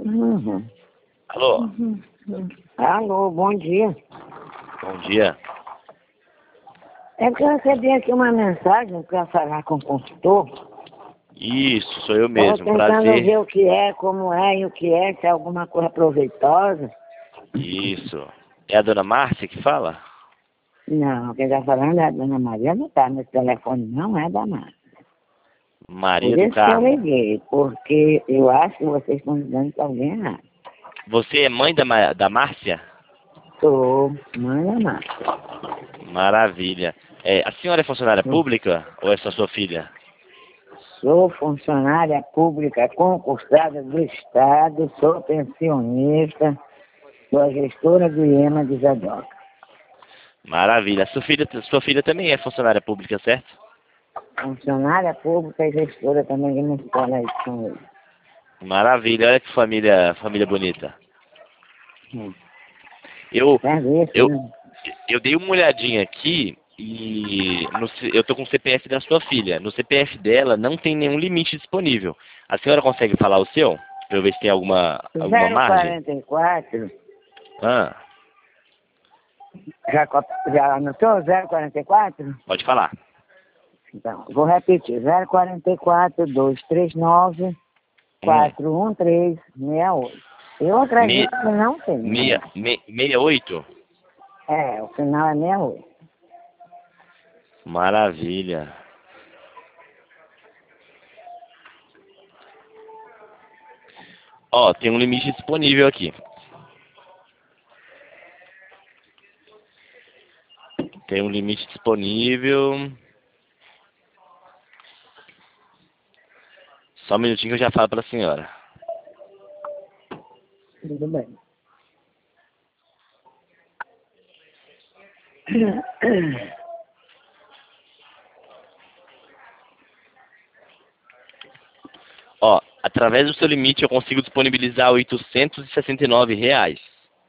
Uhum. Alô? Uhum. Alô, bom dia. Bom dia. É que eu recebi aqui uma mensagem para falar com o consultor. Isso, sou eu Estava mesmo. tentando ver Prazer. o que é, como é e o que é, se é alguma coisa proveitosa. Isso. É a dona Márcia que fala? Não, quem está falando é a dona Maria, não está nesse telefone, não é da Márcia. Maria Por do isso que eu Carmo. liguei, porque eu acho que vocês estão ligando para alguém errado. Você é mãe da Márcia? Sou mãe da Márcia. Maravilha. A senhora é funcionária pública ou é só sua filha? Sou funcionária pública concursada do Estado, sou pensionista, sou a gestora do IEMA de Zadoca. Maravilha. Sua filha também é funcionária pública, certo? Funcionária pública e gestora também de uma escola aí de São Luís. Maravilha. Olha que família bonita. Eu, Serviço, eu, né? eu dei uma olhadinha aqui e eu tô com o CPF da sua filha. No CPF dela não tem nenhum limite disponível. A senhora consegue falar o seu? Pra eu ver se tem alguma margem? 044, Ah, já anotou 044? pode falar. Então, vou repetir, 044 239 41368. Eu Me, acredito que não tem, né? 68? É, o final é 68. Maravilha. Ó, tem um limite disponível aqui. Tem um limite disponível. Só um minutinho que eu já falo pra senhora. Tudo bem. Ó, através do seu limite eu consigo disponibilizar R$ 869.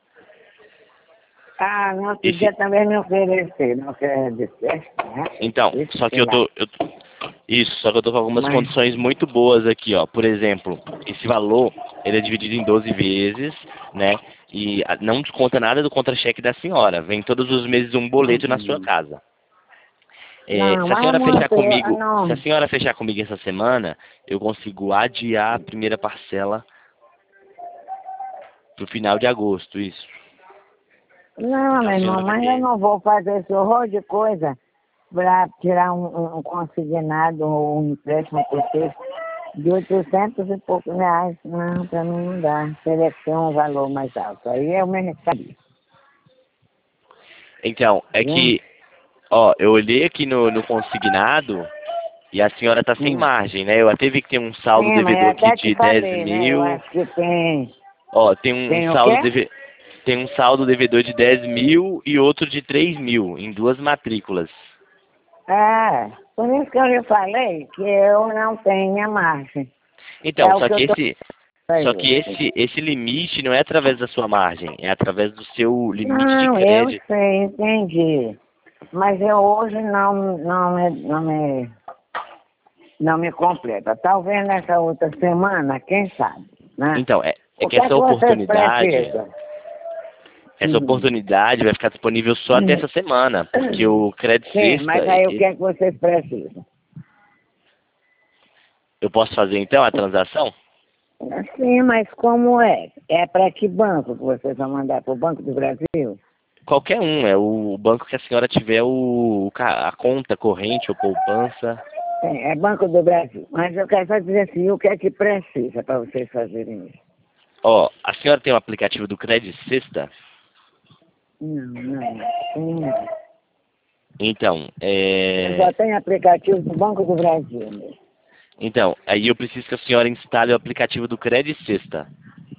Ah, não Esse, podia também me oferecer, não quer dizer, né? então, Isso, só que sei lá. só que eu tô com algumas Mas, condições muito boas aqui, ó. Por exemplo, esse valor, ele é dividido em 12 vezes, né? E não desconta nada do contra-cheque da senhora. Vem todos os meses um boleto na sua casa. não, Se a mas senhora fechar muito, comigo, se a não. senhora fechar comigo essa semana, eu consigo adiar a primeira parcela pro final de agosto, isso. Não, Então meu a irmão, senhora vai mas eu ter. não vou fazer esse horror de coisa para tirar um consignado ou um empréstimo por texto de 800 e poucos reais. Não, para mim não dá. Teria que ter um valor mais alto. Aí eu me arriscaria. Então, é Viu? que, ó, eu olhei aqui no consignado e a senhora tá sem margem, né? Eu até vi que tem um saldo Sim, mas eu devedor aqui até te de 10 falei, né? Eu mil. acho que tem. Ó, tem um Tem o saldo quê? tem um saldo devedor de 10 mil e outro de 3 mil, em duas matrículas. É, por isso que eu lhe falei que eu não tenho a margem. Então, É o que eu tô só aí. que esse limite não é através da sua margem, é através do seu limite de Não, eu crédito. sei, entendi. Mas eu hoje não me completa. Talvez nessa outra semana, quem sabe, né? Então, é O que que é que vocês precisam? essa Uhum. oportunidade vai ficar disponível só até essa semana, porque o Crédito Sim, Sexta, mas aí o que é que vocês precisam? eu posso fazer então a transação? Sim, mas como é? É para que banco que vocês vão mandar para o Banco do Brasil? Qualquer um, é o banco que a senhora tiver a conta corrente ou poupança. Sim, é Banco do Brasil. Mas eu quero só dizer assim, o que é que precisa para vocês fazerem isso? Ó, a senhora tem o aplicativo do Crédito Sexta? Não. Sim, Então, eu só tenho aplicativo do Banco do Brasil mesmo. aí eu preciso que a senhora instale o aplicativo do Crédito Sexta.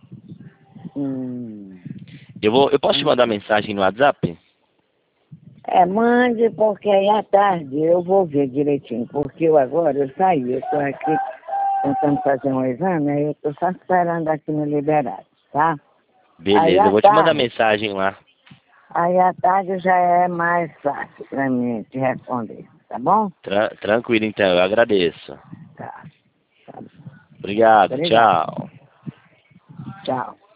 Hum. Eu posso te mandar mensagem no WhatsApp? Mande, porque aí à tarde eu vou ver direitinho, porque eu saí, eu estou aqui tentando fazer um exame, aí eu estou só esperando aqui me liberar, tá? Aí Beleza, eu à vou te mandar tarde, mensagem lá. aí à tarde já é mais fácil para mim te responder, tá bom? Tranquilo então, eu agradeço. Tá. Obrigado, Obrigada. tchau. Tchau.